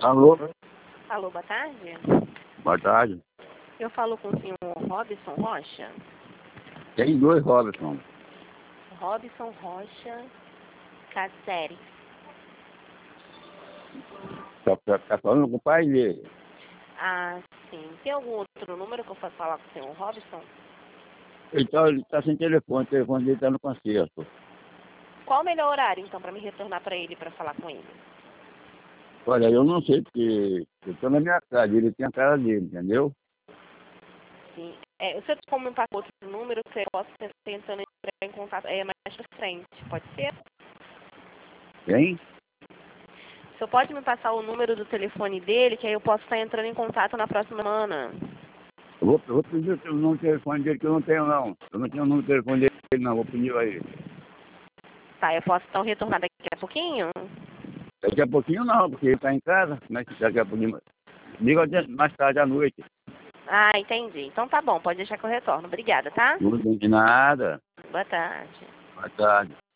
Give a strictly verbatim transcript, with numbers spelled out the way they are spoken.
Alô? Alô, boa tarde. Boa tarde. Eu falo com o senhor Robson Rocha. Tem dois Robson. Robson Rocha Caceri. Só que tá falando com o pai dele. Ah, sim. Tem algum outro número que eu possa falar com o senhor Robson? Então ele tá sem telefone, o telefone dele tá no concerto. Qual o melhor horário, então, para me retornar para ele, para falar com ele? Olha, eu não sei, porque eu tô na minha casa, ele tem a casa dele, entendeu? Sim. É, o senhor como me passou outro número que eu posso estar tentando entrar em contato é, mais para frente, pode ser? Tem? O senhor pode me passar o número do telefone dele, que aí eu posso estar entrando em contato na próxima semana? Eu vou, eu vou pedir o número do telefone dele, que eu não tenho, não. Eu não tenho o número do telefone dele, não. Vou pedir a ele. Tá, eu posso então retornar daqui a pouquinho? Daqui a pouquinho não, porque ele tá em casa. Mas daqui a pouquinho... Liga mais tarde à noite. Ah, entendi. Então tá bom, pode deixar que eu retorno. Obrigada, tá? Não tem nada. Boa tarde. Boa tarde.